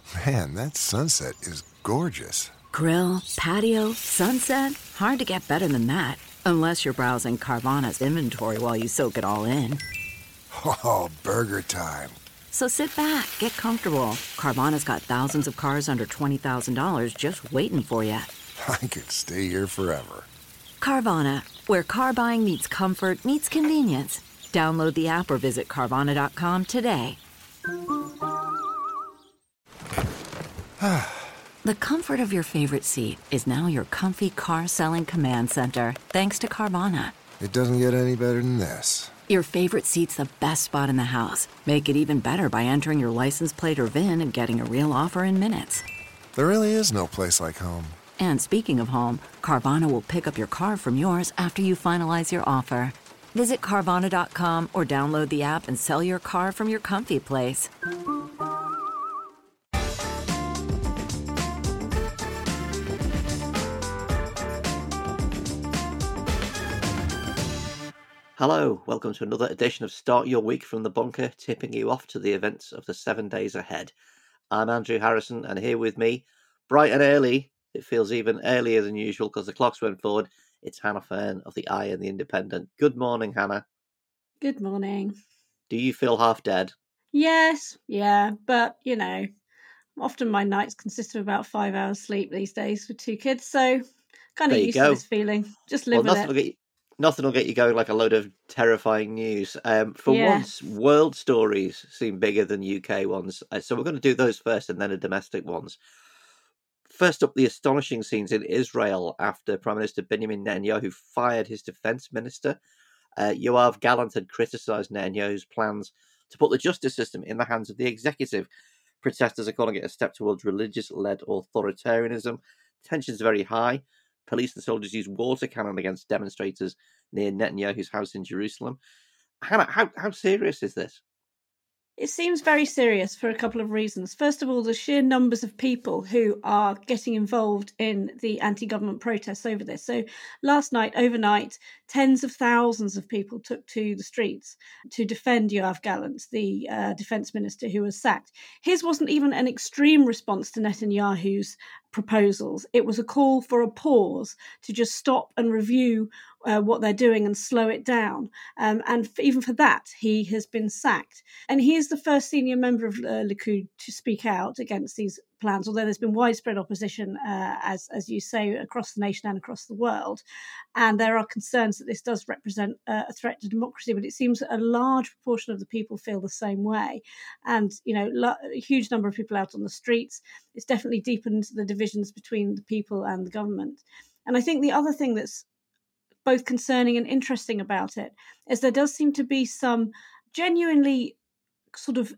Man, that sunset is gorgeous. Grill, patio, sunset. Hard to get better than that. Unless you're browsing Carvana's inventory while you soak it all in. Oh, burger time. So sit back, get comfortable. Carvana's got thousands of cars under $20,000 just waiting for you. I could stay here forever. Carvana, where car buying meets comfort, meets convenience. Download the app or visit Carvana.com today. The comfort of your favorite seat is now your comfy car selling command center, thanks to Carvana. It doesn't get any better than this. Your favorite seat's the best spot in the house. Make it even better by entering your license plate or VIN and getting a real offer in minutes. There really is no place like home. And speaking of home, Carvana will pick up your car from yours after you finalize your offer. Visit Carvana.com or download the app and sell your car from your comfy place. Hello, welcome to another edition of Start Your Week from the Bunker, tipping you off to the events of the 7 days ahead. I'm Andrew Harrison, and here with me, bright and early, it feels even earlier than usual because the clocks went forward, it's Hannah Fern of the Eye and the Independent. Good morning, Hannah. Good morning. Do you feel half dead? Yes, yeah, but, often my nights consist of about 5 hours sleep these days with two kids, so kind of used to this feeling. Just live with it. Nothing will get you going like a load of terrifying news. Once, world stories seem bigger than UK ones. So we're going to do those first and then the domestic ones. First up, the astonishing scenes in Israel after Prime Minister Benjamin Netanyahu fired his defence minister. Yoav Gallant had criticised Netanyahu's plans to put the justice system in the hands of the executive. Protesters are calling it a step towards religious-led authoritarianism. Tensions are very high. Police and soldiers use water cannon against demonstrators near Netanyahu's house in Jerusalem. Hannah, how serious is this? It seems very serious for a couple of reasons. First of all, the sheer numbers of people who are getting involved in the anti-government protests over this. So last night, overnight, tens of thousands of people took to the streets to defend Yoav Gallant, the defence minister who was sacked. His wasn't even an extreme response to Netanyahu's proposals. It was a call for a pause to just stop and review what they're doing and slow it down. Even for that, he has been sacked. And he is the first senior member of Likud to speak out against these plans, although there's been widespread opposition, as you say, across the nation and across the world. And there are concerns that this does represent a threat to democracy, but it seems that a large proportion of the people feel the same way. And, a huge number of people out on the streets. It's definitely deepened the divisions between the people and the government. And I think the other thing that's both concerning and interesting about it is there does seem to be some genuinely sort of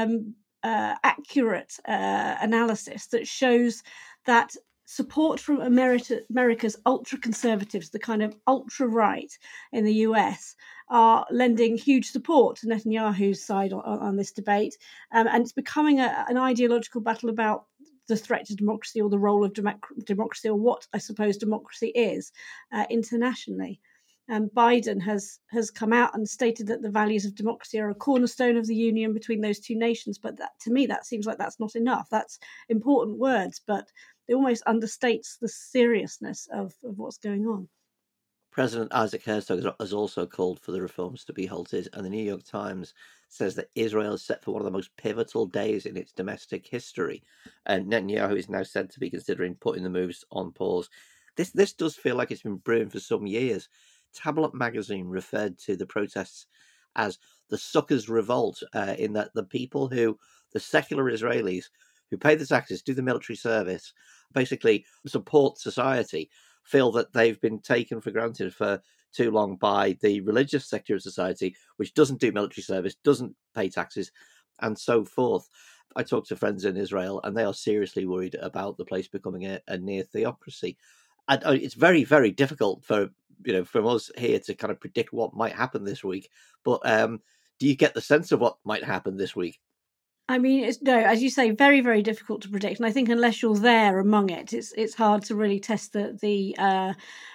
accurate analysis that shows that support from America's ultra-conservatives, the kind of ultra-right in the US, are lending huge support to Netanyahu's side on this debate. And it's becoming an ideological battle about the threat to democracy or the role of democracy, or what I suppose democracy is internationally. Biden has come out and stated that the values of democracy are a cornerstone of the union between those two nations. But to me, that seems like that's not enough. That's important words, but it almost understates the seriousness of what's going on. President Isaac Herzog has also called for the reforms to be halted, and the New York Times says that Israel is set for one of the most pivotal days in its domestic history, and Netanyahu is now said to be considering putting the moves on pause. This does feel like it's been brewing for some years. Tablet magazine referred to the protests as the suckers' revolt, in that the secular Israelis who pay the taxes, do the military service, basically support society, feel that they've been taken for granted for too long by the religious sector of society, which doesn't do military service, doesn't pay taxes, and so forth. I talk to friends in Israel, and they are seriously worried about the place becoming a near theocracy. And it's very, very difficult from us here to kind of predict what might happen this week. But do you get the sense of what might happen this week? I mean, as you say, very, very difficult to predict. And I think unless you're there among it, it's hard to really test the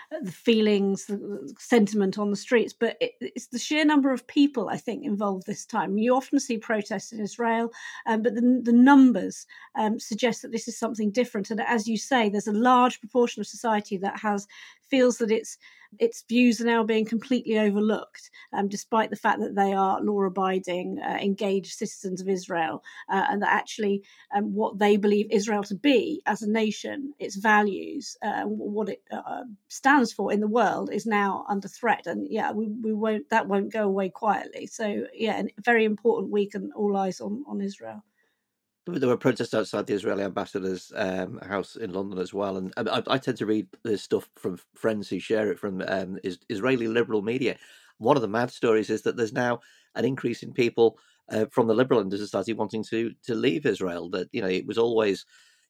the feelings, the sentiment on the streets, but it's the sheer number of people, I think, involved this time. You often see protests in Israel, but the numbers suggest that this is something different. And as you say, there's a large proportion of society that feels that its views are now being completely overlooked, despite the fact that they are law-abiding, engaged citizens of Israel, and that actually what they believe Israel to be as a nation, its values, what it stands for in the world, is now under threat. And that won't go away quietly. So a very important week, and all eyes on Israel. There were protests outside the Israeli ambassador's house in London as well. And I tend to read this stuff from friends who share it from Israeli liberal media. One of the mad stories is that there's now an increase in people from the liberal end of society wanting to leave Israel. That, it was always,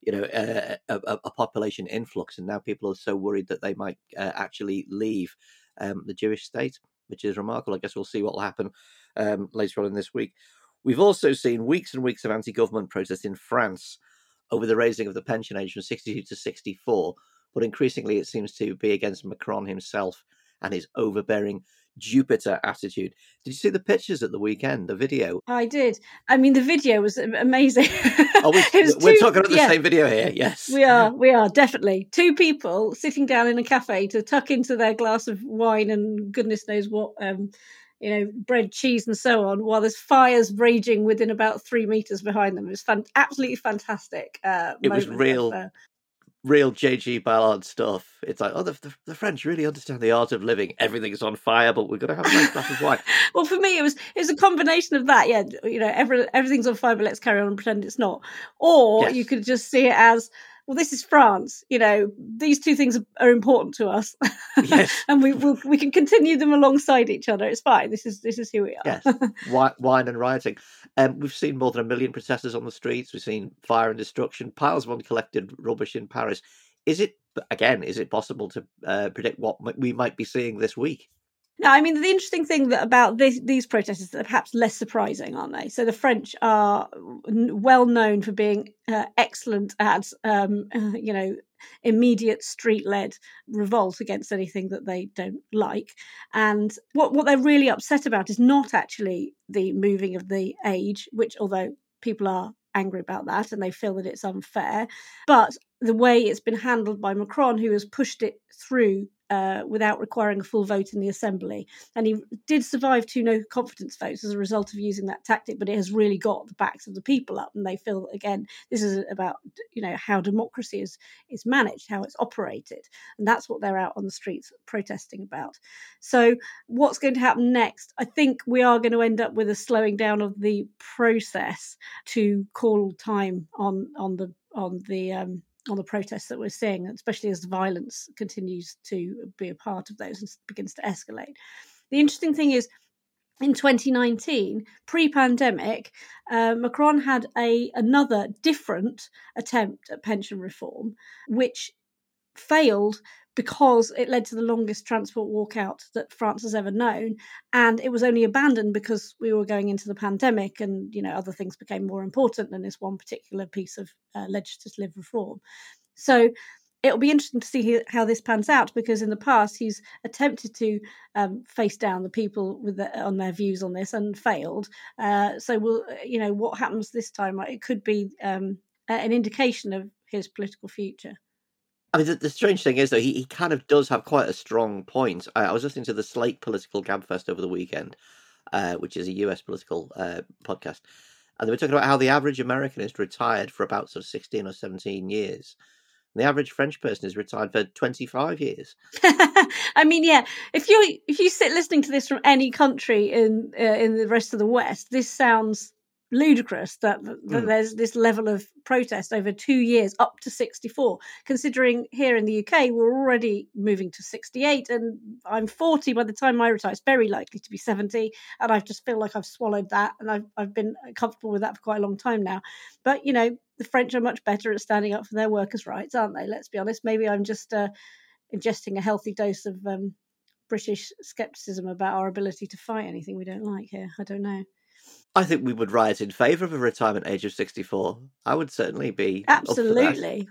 a population influx, and now people are so worried that they might actually leave the Jewish state, which is remarkable. I guess we'll see what will happen later on in this week. We've also seen weeks and weeks of anti-government protests in France over the raising of the pension age from 62 to 64, but increasingly it seems to be against Macron himself and his overbearing Jupiter attitude. Did you see the pictures at the weekend, the video? I did. I mean, the video was amazing. We're talking about the same video here, yes. We are, definitely. Two people sitting down in a cafe to tuck into their glass of wine and goodness knows what, bread, cheese, and so on, while there's fires raging within about 3 meters behind them. It was absolutely fantastic. It was real J.G. Ballard stuff. It's like, the French really understand the art of living. Everything's on fire, but we're going to have a nice glass of wine. Well, for me, it was a combination of that. Yeah, everything's on fire, but let's carry on and pretend it's not. Or you could just see it as, well, this is France. These two things are important to us. Yes. And we can continue them alongside each other. It's fine. This is who we are. Yes. Wine and rioting. We've seen more than 1 million protesters on the streets. We've seen fire and destruction, piles of uncollected rubbish in Paris. Is it possible to predict what we might be seeing this week? No, I mean, the interesting thing about these protests is that they're perhaps less surprising, aren't they? So the French are well known for being excellent at, immediate street-led revolt against anything that they don't like. And what they're really upset about is not actually the moving of the age, which, although people are angry about that and they feel that it's unfair, but the way it's been handled by Macron, who has pushed it through without requiring a full vote in the assembly. And he did survive 2 no confidence votes as a result of using that tactic, but it has really got the backs of the people up, and they feel, again, this is about how democracy is managed, how it's operated, and that's what they're out on the streets protesting about. So what's going to happen next? I think we are going to end up with a slowing down of the process to call time on the protests that we're seeing, especially as the violence continues to be a part of those and begins to escalate. The interesting thing is, in 2019, pre-pandemic, Macron had another different attempt at pension reform, which failed because it led to the longest transport walkout that France has ever known. And it was only abandoned because we were going into the pandemic and, other things became more important than this one particular piece of legislative reform. So it'll be interesting to see how this pans out, because in the past he's attempted to face down the people on their views on this and failed. So what happens this time? It could be an indication of his political future. I mean, the strange thing is, though, he kind of does have quite a strong point. I was listening to the Slate Political Gabfest over the weekend, which is a US political podcast, and they were talking about how the average American is retired for about sort of 16 or 17 years. And the average French person is retired for 25 years. I mean, yeah, if you sit listening to this from any country in the rest of the West, this sounds ludicrous that there's this level of protest over 2 years up to 64, considering here in the UK we're already moving to 68 and I'm 40 by the time I retire. It's very likely to be 70, and I just feel like I've swallowed that, and I've been comfortable with that for quite a long time now. But the French are much better at standing up for their workers' rights, aren't they? Let's be honest. Maybe I'm just ingesting a healthy dose of British scepticism about our ability to fight anything we don't like here. I don't know. I think we would riot in favour of a retirement age of 64. I would certainly be absolutely.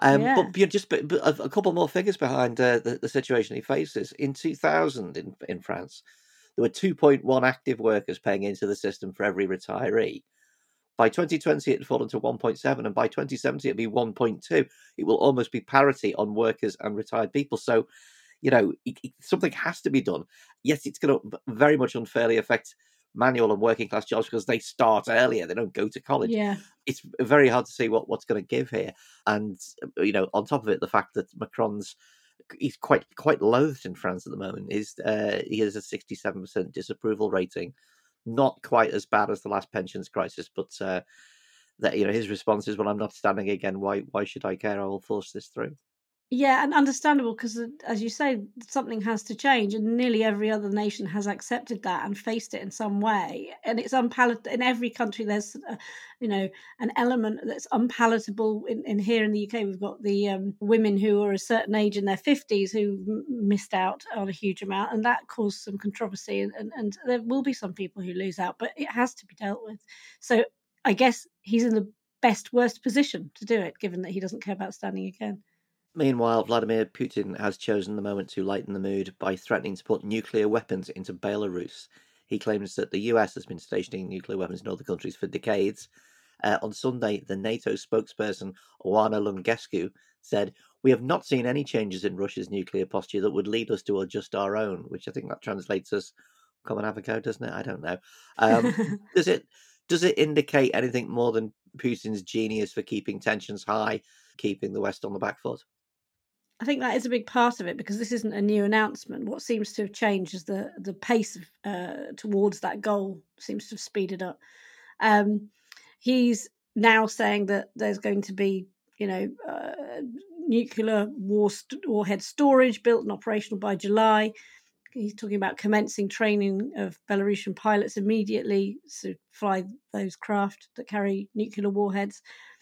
Yeah. But a couple more figures behind the situation he faces. In 2000, in France, there were 2.1 active workers paying into the system for every retiree. By 2020, it had fallen to 1.7, and by 2070, it'll be 1.2. It will almost be parity on workers and retired people. So, something has to be done. Yes, it's going to very much unfairly affect manual and working class jobs because they start earlier. They don't go to college. Yeah. It's very hard to see what's going to give here. And, on top of it, the fact that he's quite loathed in France at the moment. He has a 67% disapproval rating. Not quite as bad as the last pensions crisis, but that his response is, "Well, I'm not standing again. Why should I care? I will force this through." Yeah, and understandable because, as you say, something has to change, and nearly every other nation has accepted that and faced it in some way. And it's unpalatable in every country. There's, an element that's unpalatable. In here in the UK, we've got the women who are a certain age in their 50s who missed out on a huge amount, and that caused some controversy. And there will be some people who lose out, but it has to be dealt with. So I guess he's in the worst position to do it, given that he doesn't care about standing again. Meanwhile, Vladimir Putin has chosen the moment to lighten the mood by threatening to put nuclear weapons into Belarus. He claims that the US has been stationing nuclear weapons in other countries for decades. On Sunday, the NATO spokesperson, Oana Lungescu, said, "We have not seen any changes in Russia's nuclear posture that would lead us to adjust our own," which I think that translates as, "Come and have a go," doesn't it? I don't know. Does it indicate anything more than Putin's genius for keeping tensions high, keeping the West on the back foot? I think that is a big part of it because this isn't a new announcement. What seems to have changed is the pace towards that goal seems to have speeded up. He's now saying that there's going to be, nuclear warhead storage built and operational by July. He's talking about commencing training of Belarusian pilots immediately to fly those craft that carry nuclear warheads.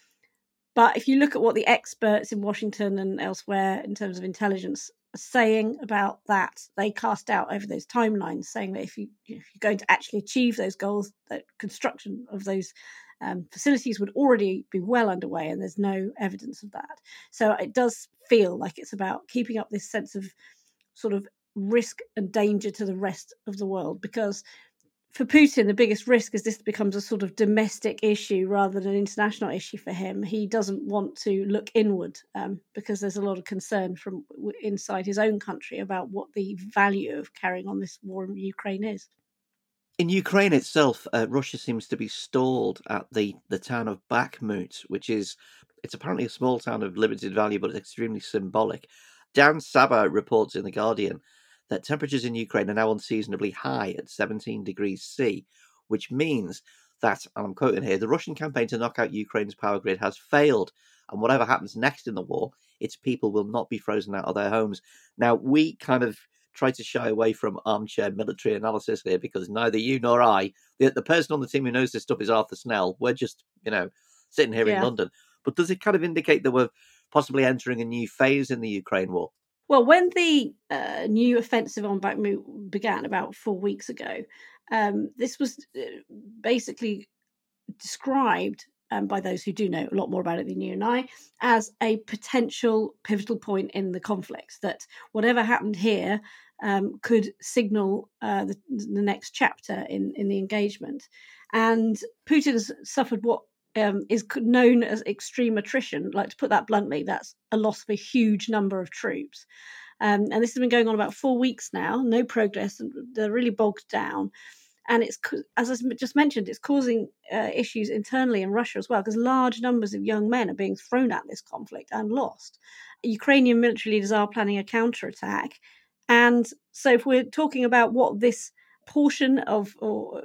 But if you look at what the experts in Washington and elsewhere in terms of intelligence are saying about that, they cast out over those timelines, saying that if you're going to actually achieve those goals, that construction of those facilities would already be well underway, and there's no evidence of that. So it does feel like it's about keeping up this sense of sort of risk and danger to the rest of the world, because for Putin, the biggest risk is this becomes a sort of domestic issue rather than an international issue for him. He doesn't want to look inward because there's a lot of concern from inside his own country about what the value of carrying on this war in Ukraine is. In Ukraine itself, Russia seems to be stalled at the town of Bakhmut, it's apparently a small town of limited value, but it's extremely symbolic. Dan Saba reports in The Guardian that temperatures in Ukraine are now unseasonably high at 17 degrees C, which means that, and I'm quoting here, the Russian campaign to knock out Ukraine's power grid has failed, and whatever happens next in the war, its people will not be frozen out of their homes. Now, we kind of try to shy away from armchair military analysis here because neither you nor I, the person on the team who knows this stuff is Arthur Snell. We're just, sitting here in London. But does it kind of indicate that we're possibly entering a new phase in the Ukraine war? Well, when the new offensive on Bakhmut began about 4 weeks ago, this was basically described by those who do know a lot more about it than you and I as a potential pivotal point in the conflict, that whatever happened here could signal the next chapter in the engagement. And Putin's suffered what is known as extreme attrition. Like, to put that bluntly, that's a loss of a huge number of troops. And this has been going on about 4 weeks now, no progress, and they're really bogged down. And it's, as I just mentioned, it's causing issues internally in Russia as well, because large numbers of young men are being thrown at this conflict and lost. Ukrainian military leaders are planning a counterattack. And so if we're talking about what this portion of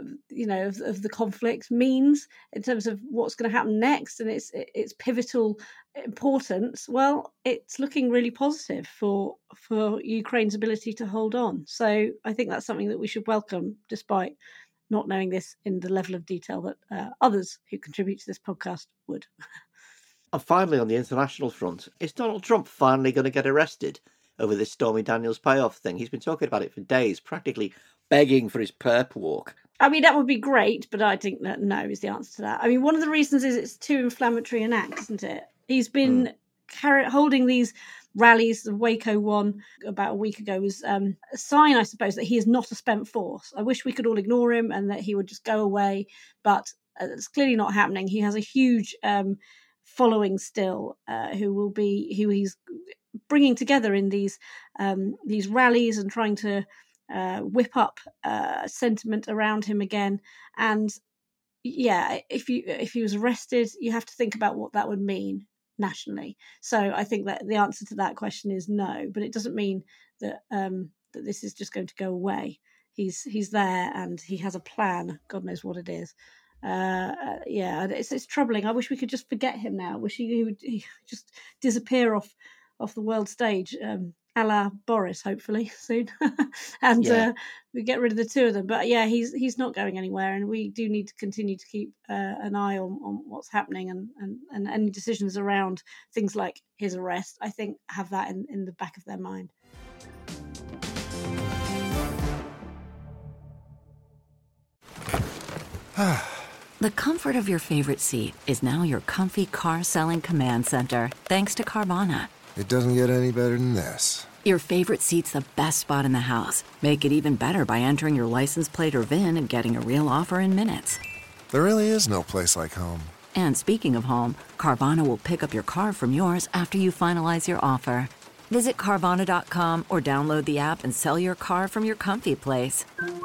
the conflict means in terms of what's going to happen next and its pivotal importance, well, it's looking really positive for Ukraine's ability to hold on. So I think that's something that we should welcome, despite not knowing this in the level of detail that others who contribute to this podcast would. And finally, on the international front, is Donald Trump finally going to get arrested over this Stormy Daniels payoff thing? He's been talking about it for days, practically begging for his perp walk. I mean, that would be great, but I think that no is the answer to that. I mean, one of the reasons is it's too inflammatory an act, isn't it? He's been holding these rallies. The Waco one about a week ago was a sign, I suppose, that he is not a spent force. I wish we could all ignore him and that he would just go away, but it's clearly not happening. He has a huge following still, who he's bringing together in these rallies and trying to whip up sentiment around him again. And yeah, if he was arrested, you have to think about what that would mean nationally. So I think that the answer to that question is no, but it doesn't mean that that this is just going to go away. He's there and he has a plan. God knows what it is. Yeah, it's troubling. I wish we could just forget him now. I wish he would just disappear off the world stage, a la Boris, hopefully soon, and we get rid of the two of them. But yeah, he's not going anywhere, and we do need to continue to keep an eye on what's happening, and any decisions around things like his arrest, I think, have that in the back of their mind. The comfort of your favorite seat is now your comfy car selling command center, thanks to Carvana. It doesn't get any better than this. Your favorite seat's the best spot in the house. Make it even better by entering your license plate or VIN and getting a real offer in minutes. There really is no place like home. And speaking of home, Carvana will pick up your car from yours after you finalize your offer. Visit Carvana.com or download the app and sell your car from your comfy place.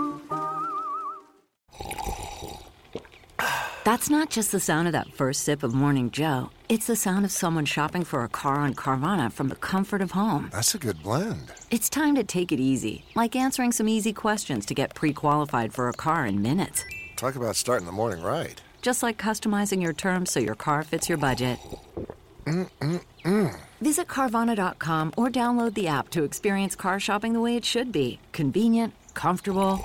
That's not just the sound of that first sip of Morning Joe. It's the sound of someone shopping for a car on Carvana from the comfort of home. That's a good blend. It's time to take it easy, like answering some easy questions to get pre-qualified for a car in minutes. Talk about starting the morning right. Just like customizing your terms so your car fits your budget. Visit Carvana.com or download the app to experience car shopping the way it should be. Convenient, comfortable.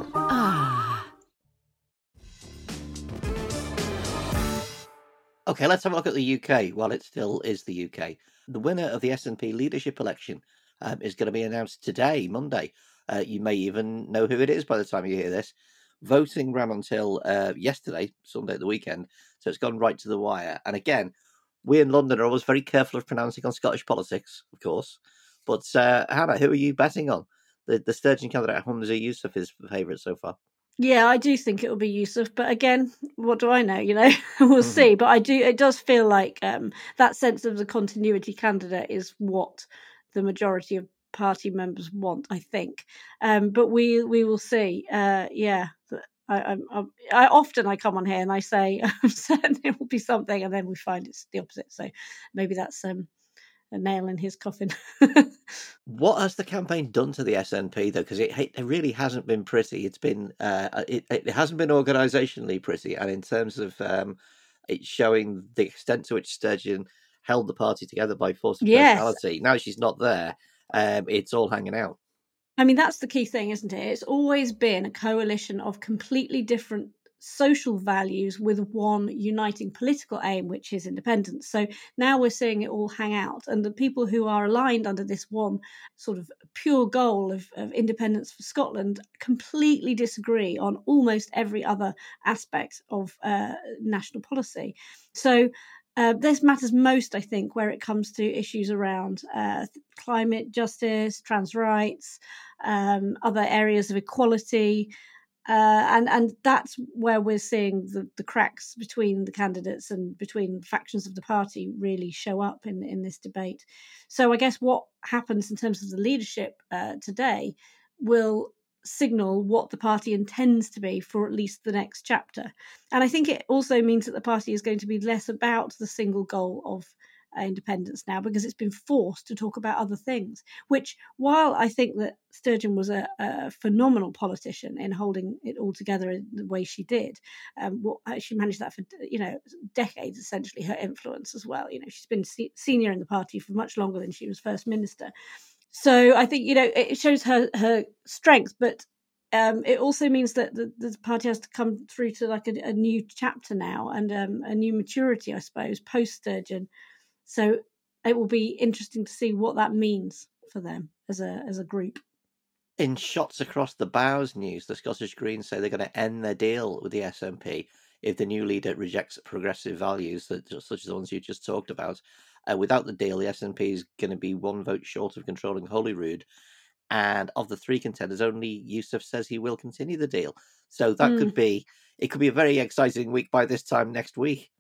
Okay, let's have a look at the UK while it still is the UK. The winner of the SNP leadership election is going to be announced today, Monday. You may even know who it is by the time you hear this. Voting ran until yesterday, Sunday at the weekend, so it's gone right to the wire. And again, we in London are always very careful of pronouncing on Scottish politics, of course. But Hannah, who are you betting on? The Sturgeon candidate, Humza Yousaf, is the favourite so far. Yeah, I do think it will be Yousaf, but again, what do I know? We'll see. But it does feel like that sense of the continuity candidate is what the majority of party members want, I think. But we will see. I often come on here and I say I'm certain it will be something, and then we find it's the opposite. So maybe that's a nail in his coffin. What has the campaign done to the SNP though? Because it really hasn't been pretty. It's been it hasn't been organisationally pretty, and in terms of it showing the extent to which Sturgeon held the party together by force of personality. Now she's not there. It's all hanging out. I mean, that's the key thing, isn't it? It's always been a coalition of completely different social values with one uniting political aim, which is independence. So now we're seeing it all hang out, and the people who are aligned under this one sort of pure goal of independence for Scotland completely disagree on almost every other aspect of national policy. So this matters most, I think, where it comes to issues around climate justice, trans rights, other areas of equality. And that's where we're seeing the cracks between the candidates and between factions of the party really show up in this debate. So I guess what happens in terms of the leadership today will signal what the party intends to be for at least the next chapter. And I think it also means that the party is going to be less about the single goal of independence now, because it's been forced to talk about other things, which, while I think that Sturgeon was a phenomenal politician in holding it all together in the way she did, she managed that for decades, essentially, her influence as well. She's been senior in the party for much longer than she was First Minister. So I think, it shows her strength, but it also means that the party has to come through to like a new chapter now, and a new maturity, I suppose, post Sturgeon. So it will be interesting to see what that means for them as a group. In shots across the bows news, the Scottish Greens say they're going to end their deal with the SNP if the new leader rejects progressive values such as the ones you just talked about. Without the deal, the SNP is going to be one vote short of controlling Holyrood. And of the three contenders, only Yousaf says he will continue the deal. So that could be a very exciting week by this time next week.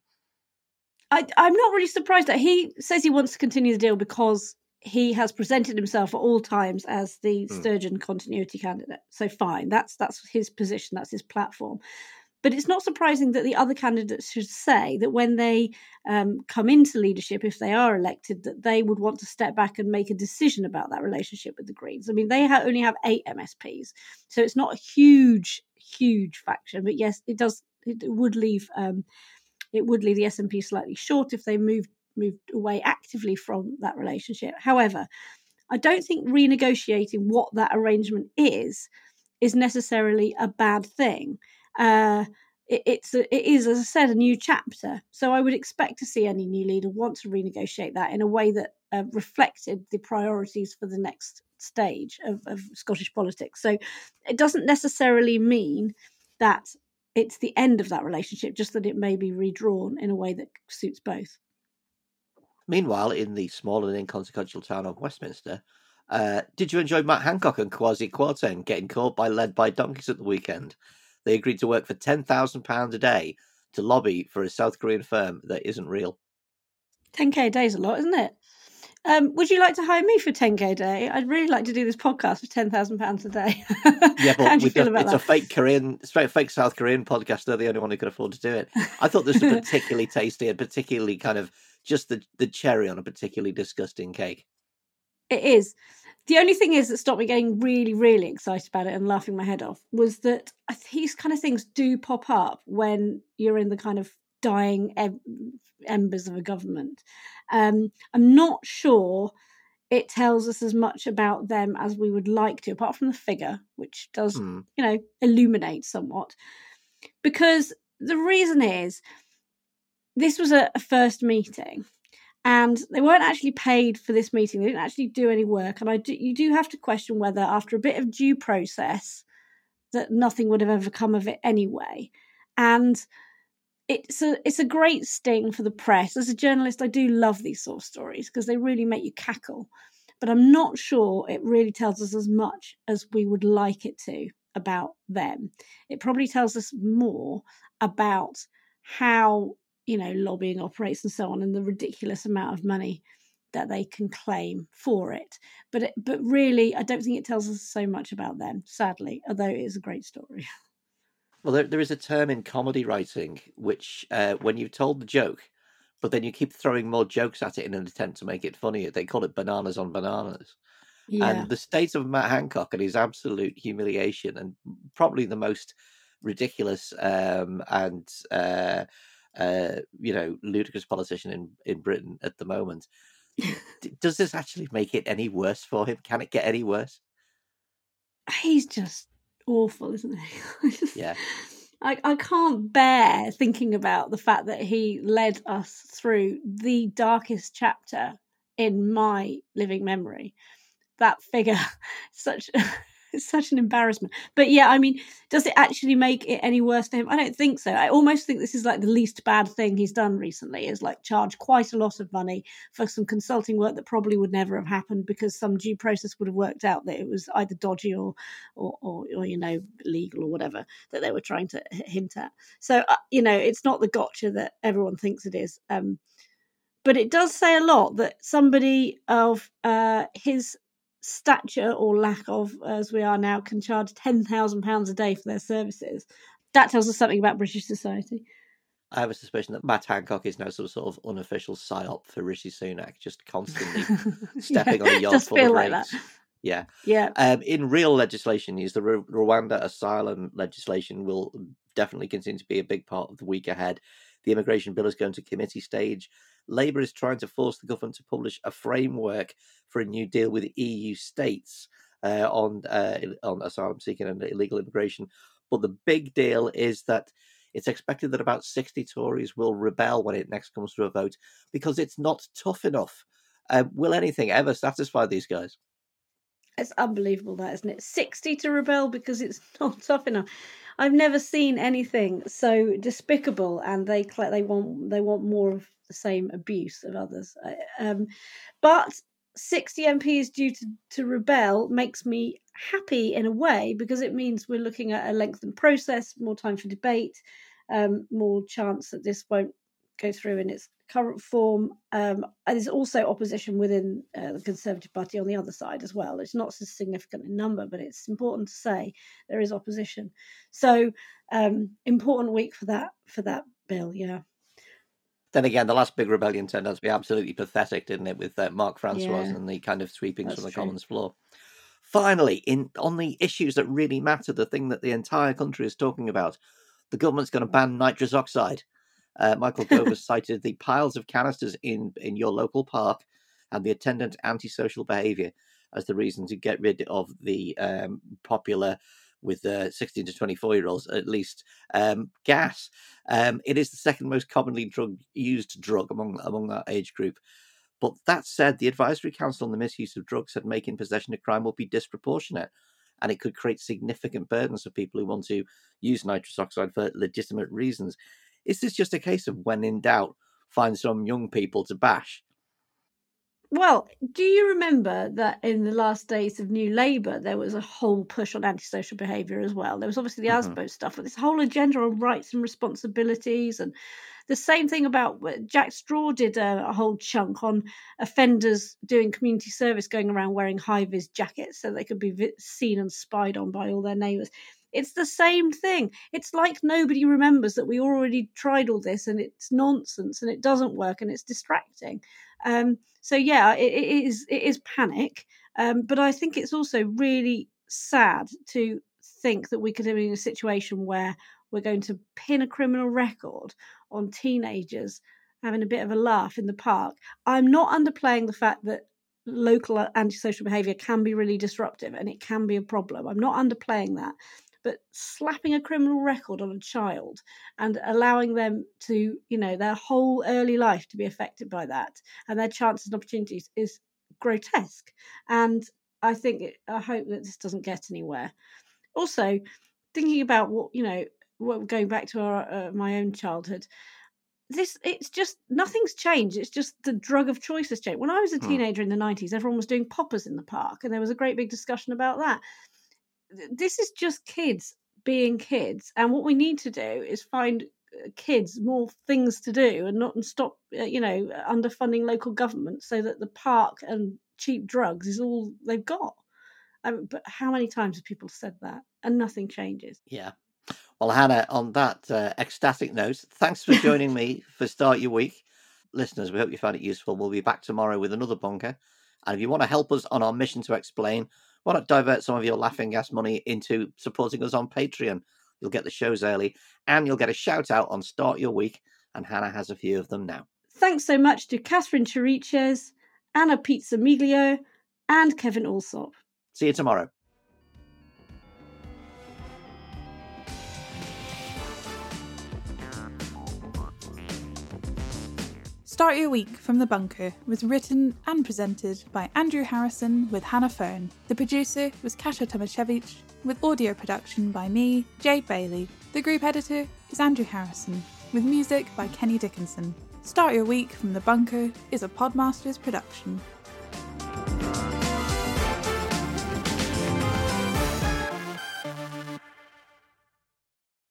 I'm not really surprised that he says he wants to continue the deal because he has presented himself at all times as the Sturgeon continuity candidate. So fine, that's his position, that's his platform. But it's not surprising that the other candidates should say that when they come into leadership, if they are elected, that they would want to step back and make a decision about that relationship with the Greens. I mean, they only have 8 MSPs, so it's not a huge faction. But yes, it would leave the SNP slightly short if they moved away actively from that relationship. However, I don't think renegotiating what that arrangement is necessarily a bad thing. It is, as I said, a new chapter. So I would expect to see any new leader want to renegotiate that in a way that reflected the priorities for the next stage of Scottish politics. So it doesn't necessarily mean that it's the end of that relationship, just that it may be redrawn in a way that suits both. Meanwhile, in the small and inconsequential town of Westminster, did you enjoy Matt Hancock and Kwasi Kwarteng getting caught by led by donkeys at the weekend? They agreed to work for £10,000 a day to lobby for a South Korean firm that isn't real. 10k a day is a lot, isn't it? Would you like to hire me for 10k a day? I'd really like to do this podcast for £10,000 a day. Yeah, but How do you feel about it's a fake South Korean podcast. They're the only one who could afford to do it. I thought this was particularly tasty and particularly kind of just the cherry on a particularly disgusting cake. It is. The only thing is that stopped me getting really, really excited about it and laughing my head off was that these kind of things do pop up when you're in the kind of dying embers of a government. I'm not sure it tells us as much about them as we would like to, apart from the figure, which does, illuminate somewhat. Because the reason is, this was a first meeting. And they weren't actually paid for this meeting. They didn't actually do any work. And you do have to question whether, after a bit of due process, that nothing would have ever come of it anyway. And it's a great sting for the press. As a journalist, I do love these sort of stories because they really make you cackle. But I'm not sure it really tells us as much as we would like it to about them. It probably tells us more about how lobbying operates and so on, and the ridiculous amount of money that they can claim for it. But really, I don't think it tells us so much about them, sadly, although it is a great story. Well, there is a term in comedy writing which, when you've told the joke, but then you keep throwing more jokes at it in an attempt to make it funnier, they call it bananas on bananas. Yeah. And the state of Matt Hancock and his absolute humiliation, and probably the most ridiculous ludicrous politician in Britain at the moment. Does this actually make it any worse for him? Can it get any worse? He's just awful, isn't he? Yeah. I can't bear thinking about the fact that he led us through the darkest chapter in my living memory. That figure, it's such an embarrassment. But yeah, I mean, does it actually make it any worse for him? I don't think so. I almost think this is like the least bad thing he's done recently, is like charge quite a lot of money for some consulting work that probably would never have happened because some due process would have worked out that it was either dodgy or legal or whatever that they were trying to hint at. So, it's not the gotcha that everyone thinks it is. But it does say a lot that somebody of his stature or lack of, as we are now, can charge £10,000 a day for their services. That tells us something about British society. I have a suspicion that Matt Hancock is now some sort of unofficial psyop for Rishi Sunak, just constantly stepping on a yard full of rings. Yeah. In real legislation news, the Rwanda asylum legislation will definitely continue to be a big part of the week ahead. The immigration bill is going to committee stage. Labour is trying to force the government to publish a framework for a new deal with EU states on asylum seeking and illegal immigration. But the big deal is that it's expected that about 60 Tories will rebel when it next comes to a vote because it's not tough enough. Will anything ever satisfy these guys? It's unbelievable, that, isn't it? 60 to rebel because it's not tough enough. I've never seen anything so despicable, and they want more of the same abuse of others. But 60 MPs due to rebel makes me happy in a way, because it means we're looking at a lengthened process, more time for debate, more chance that this won't go through in its current form. And there's also opposition within the Conservative Party on the other side as well. It's not so significant in number, but it's important to say there is opposition. So important week for that bill, yeah. Then again, the last big rebellion turned out to be absolutely pathetic, didn't it, with Mark Francois and the kind of sweepings from the Commons floor. Finally, on the issues that really matter, the thing that the entire country is talking about, the government's going to ban nitrous oxide. Michael Gove has cited the piles of canisters in your local park and the attendant antisocial behaviour as the reason to get rid of the popular, with 16 to 24-year-olds at least, gas. It is the second most commonly used drug among that age group. But that said, the Advisory Council on the Misuse of Drugs said making possession a crime will be disproportionate, and it could create significant burdens for people who want to use nitrous oxide for legitimate reasons. Is this just a case of, when in doubt, find some young people to bash? Well, do you remember that in the last days of New Labour, there was a whole push on antisocial behaviour as well? There was obviously the ASBO stuff, but this whole agenda on rights and responsibilities, and the same thing about Jack Straw did a whole chunk on offenders doing community service, going around wearing high-vis jackets so they could be seen and spied on by all their neighbours. It's the same thing. It's like nobody remembers that we already tried all this, and it's nonsense, and it doesn't work, and it's distracting. So yeah, it is panic. But I think it's also really sad to think that we could be in a situation where we're going to pin a criminal record on teenagers having a bit of a laugh in the park. I'm not underplaying the fact that local antisocial behaviour can be really disruptive and it can be a problem. I'm not underplaying that. But slapping a criminal record on a child and allowing them to, their whole early life to be affected by that, and their chances and opportunities, is grotesque. And I hope that this doesn't get anywhere. Also, thinking about going back to my own childhood, it's just, nothing's changed. It's just the drug of choice has changed. When I was a teenager in the 90s, everyone was doing poppers in the park, and there was a great big discussion about that. This is just kids being kids, and what we need to do is find kids more things to do and stop underfunding local government so that the park and cheap drugs is all they've got. But how many times have people said that and nothing changes? Yeah. Well, Hannah, on that ecstatic note, thanks for joining me for Start Your Week. Listeners, we hope you found it useful. We'll be back tomorrow with another bunker, and if you want to help us on our mission to explain, why not divert some of your laughing gas money into supporting us on Patreon? You'll get the shows early, and you'll get a shout out on Start Your Week, and Hannah has a few of them now. Thanks so much to Catherine Chiriches, Anna Pizzamiglio, and Kevin Alsop. See you tomorrow. Start Your Week from the Bunker was written and presented by Andrew Harrison with Hannah Fern. The producer was Kasia Tomaszewicz, with audio production by me, Jade Bailey. The group editor is Andrew Harrison, with music by Kenny Dickinson. Start Your Week from the Bunker is a Podmasters production.